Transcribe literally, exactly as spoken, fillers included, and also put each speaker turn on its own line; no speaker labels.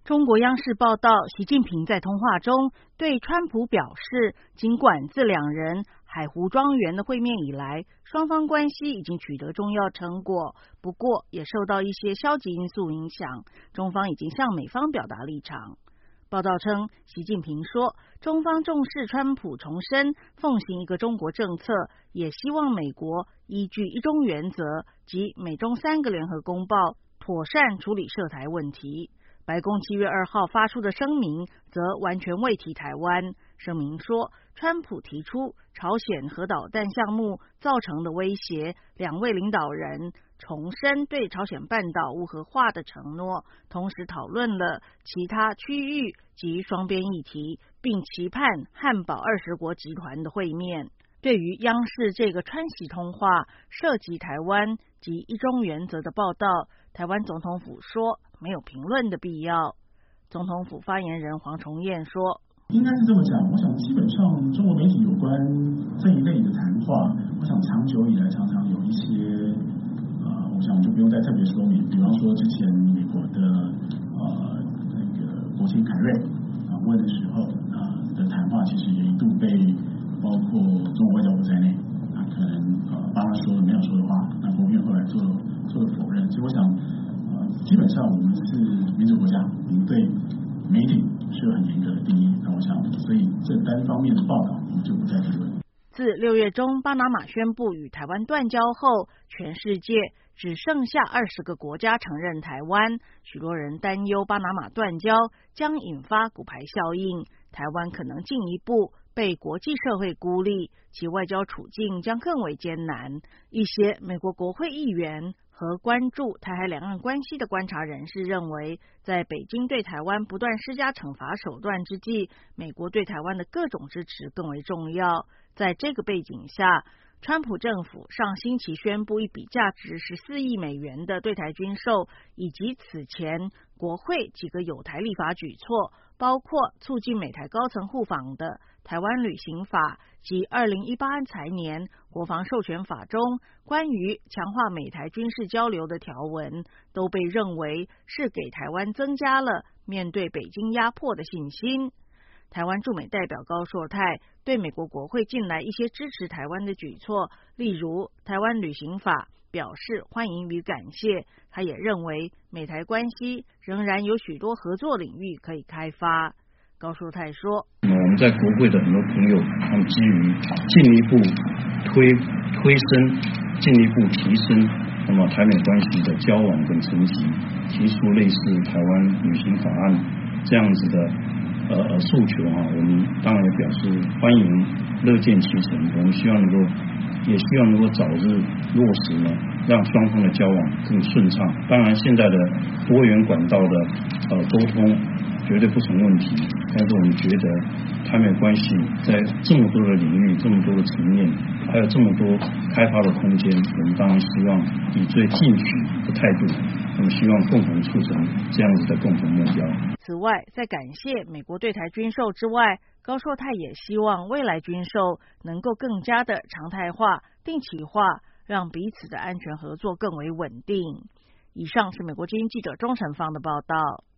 中国央视报道，习近平在通话中对川普表示，尽管自两人海湖庄园的会面以来，双方关系已经取得重要成果，不过也受到一些消极因素影响，中方已经向美方表达立场。报道称，习近平说，中方重视川普重申奉行一个中国政策，也希望美国依据一中原则及美中三个联合公报，妥善处理涉台问题。白宫七月二号发出的声明则完全未提台湾。声明说，川普提出朝鲜核导弹项目造成的威胁，两位领导人重申对朝鲜半岛无核化的承诺，同时讨论了其他区域及双边议题，并期盼汉堡二十国集团的会面。对于央视这个川习通话涉及台湾及一中原则的报道，台湾总统府说没有评论的必要。总统府发言人黄崇彦说，
应该是这么讲，我想基本上中国媒体有关这一类的谈话，我想长久以来常常有一些呃，我想就不用再特别说明，比方说之前美国的呃那个国庆凯瑞访问的时候啊、呃、的谈话，其实也一度被包括中国外交部在内啊，可能呃帮他说了没有说的话，那国务院后来做做了否认。所以我想呃基本上我们是民主国家，我们对媒体是有很严格的定义。那我想，所以这单方面的报道我们就不再评论。
自六月中巴拿马宣布与台湾断交后，全世界只剩下二十个国家承认台湾，许多人担忧巴拿马断交将引发骨牌效应，台湾可能进一步被国际社会孤立，其外交处境将更为艰难。一些美国国会议员和关注台海两岸关系的观察人士认为，在北京对台湾不断施加惩罚手段之际，美国对台湾的各种支持更为重要。在这个背景下，川普政府上星期宣布一笔价值十四亿美元的对台军售，以及此前国会几个有台立法举措，包括促进美台高层互访的台湾旅行法及二零一八财年国防授权法中关于强化美台军事交流的条文，都被认为是给台湾增加了面对北京压迫的信心。台湾驻美代表高硕泰对美国国会近来一些支持台湾的举措，例如台湾旅行法，表示欢迎与感谢。他也认为美台关系仍然有许多合作领域可以开发。高硕泰说，
我们在国会的很多朋友，他们基于进一步推推升、进一步提升那么台美关系的交往跟层级，提出类似台湾旅行法案这样子的呃诉求啊，我们当然也表示欢迎，乐见其成。我们希望能够，也希望能够早日落实呢，让双方的交往更顺畅。当然，现在的多元管道的呃沟通绝对不成问题，但是我们觉得台美关系在这么多的领域、这么多的层面，还有这么多开发的空间，我们当然希望以最进取的态度，我们希望共同促成这样子的共同目标。
此外，在感谢美国对台军售之外，高硕泰也希望未来军售能够更加的常态化、定期化，让彼此的安全合作更为稳定。以上是美国之音记者钟成芳的报道。